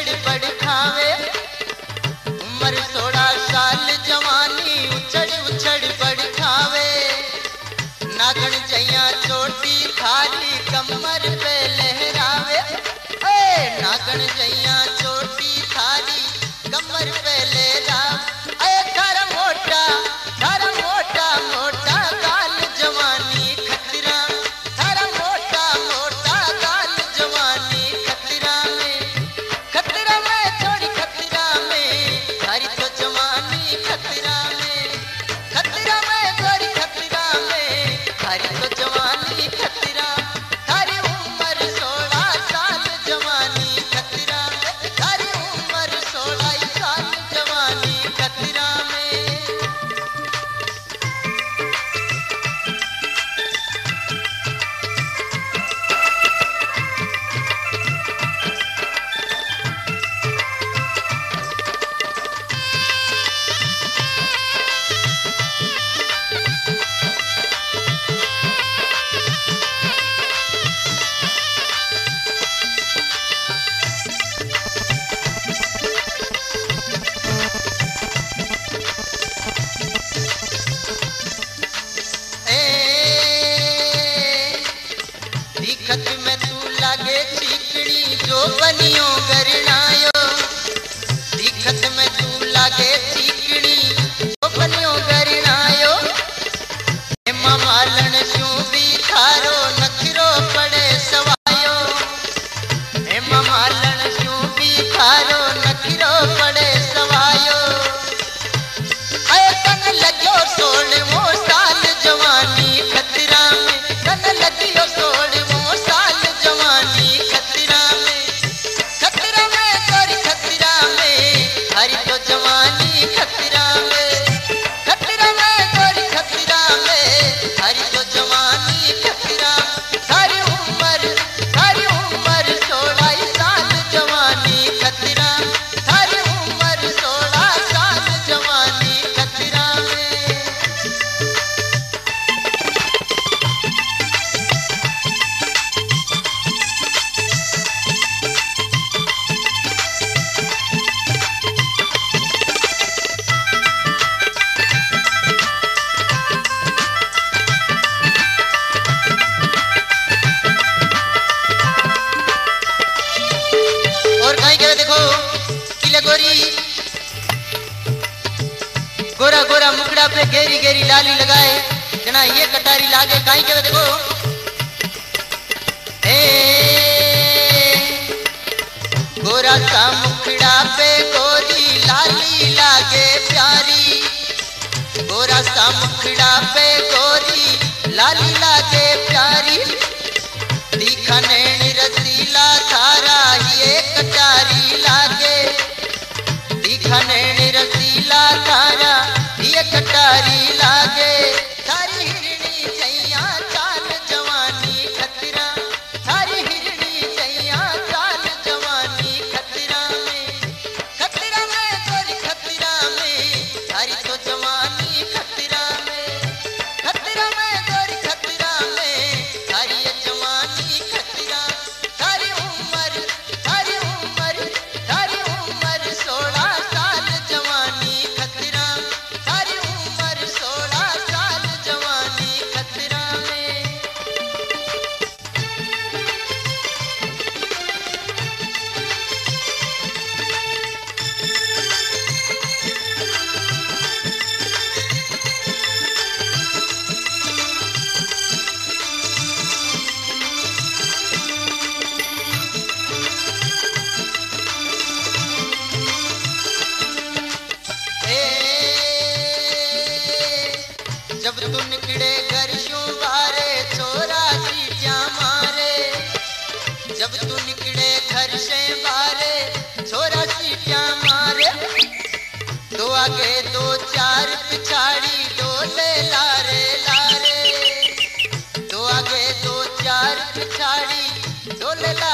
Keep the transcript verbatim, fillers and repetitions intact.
उछड़ पड़ खावे। उम्र सोलह साल जवानी उछड़ उछड़ पड़ खावे। नागण जैया चोटी थारी कमर पे लहरावे। ए नागण जैया चोटी थारी कमर पे लहरावे। ए थारा मोटा थारा मोटा मोटा गाल जवानी खतरा। थारा मोटा मोटा गाल जवानी खतरा में। खतरा में छोड़ी खतरा में थारी तो जवानी खतरा में। खतरा में छोड़ी खतरा में थारी तो जवानी खतरा। थारी उम्र सोलह साल जवानी खतरा में। थारी उम्र सोलह साल जवानी खतरा में। दिखत में तू लागे चिकनी जो बनियो गरनायो। दिखत में तू लागे चिकनी जो बनियो गरनायो। हेमा मालन शू भी थारो नखरो पड़े सवायो। हेमा मालन शू भी थारो नखरो पड़े सवायो। अय तन लग्यो सोलहवो साल जवानी खतरा में। तन लग्यो सोलहवो साल जवानी खतरा में। खतरा में तोरी खतरा में हरी तो जवानी खतरा में। खतरा में तोरी खतरा में हरी तो जवानी खतरा। थारी उम्र थारी उम्र सोलह साल जवानी खतरा। थारी उम्र सोलह साल जवानी खतरा में। और कहीं के देखो किले गोरी गोरा गोरा मुकड़ा पे घेरी घेरी लाली लगाए जना ये कटारी लागे। कहीं के देखो ए गोरा सा मुकड़ा पे गोरी लाली लागे प्यारी। गोरा सा मुकड़ा पे गोरी लाली लागे प्यारी। दिखा नैन रसीला थारा ये कटारी लागे। दिखा नैन रसीला थारा ये कटारी लागे। थारी हिरणी जैया चाल जवानी खतरा। थारी हिरणी जैया चाल जवानी खतरा में। खतरा में तोरी खतरा में थारी तो जवानी खतरा में। खतरा में तोरी खतरा में थारी ये जवानी खतरा। थारी उम्र थारी उम्र थारी उम्र सोलह साल जवानी खतरा। थारी उम्र सोलह साल जवानी खतरा में। जब तू निकले घर शू बारे छोरा सीटियां मारे। जब तू निकले घर से बारे छोरा सीटियां मारे। दो आगे दो चार पिछाड़ी डोले लारे लारे। दो आगे दो चार पिछाड़ी डोले